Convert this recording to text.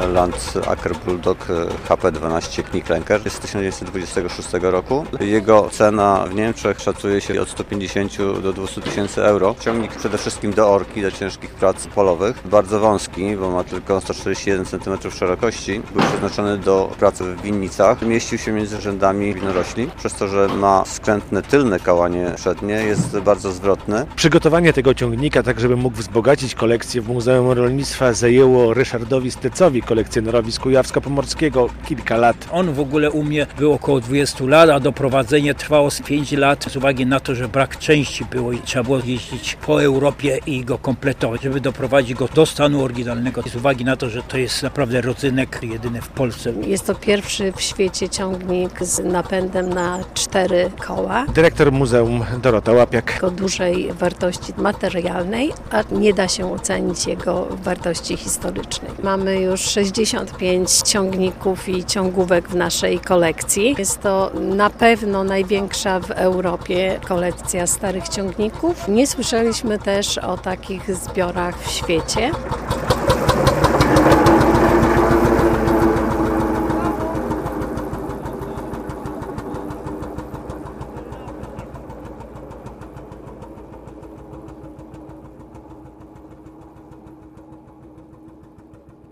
Land Aker Bulldog HP12 Knickklenker z 1926 roku. Jego cena w Niemczech szacuje się od 150 do 200 tysięcy euro. Ciągnik przede wszystkim do orki, do ciężkich prac polowych. Bardzo wąski, bo ma tylko 141 cm szerokości. Był przeznaczony do pracy w winnicach. Mieścił się między rzędami winorośli. Przez to, że ma skrętne tylne kołanie przednie, jest bardzo zwrotny. Przygotowanie tego ciągnika, tak żeby mógł wzbogacić kolekcję w Muzeum Rolnictwa, zajęło Ryszardowi Stecowi, kolekcjonerowi z Kujawska-Pomorskiego, kilka lat. On w ogóle u mnie był około 20 lat, a doprowadzenie trwało z 5 lat z uwagi na to, że brak części było i trzeba było jeździć po Europie i go kompletować, żeby doprowadzić go do stanu oryginalnego. Z uwagi na to, że to jest naprawdę rodzynek jedyny w Polsce. Jest to pierwszy w świecie ciągnik z napędem na 4 koła. Dyrektor Muzeum Dorota Łapiak. O dużej wartości materialnej, a nie da się ocenić jego wartości historycznej. Mamy już 65 ciągników i ciągówek w naszej kolekcji. Jest to na pewno największa w Europie kolekcja starych ciągników. Nie słyszeliśmy też o takich zbiorach w świecie.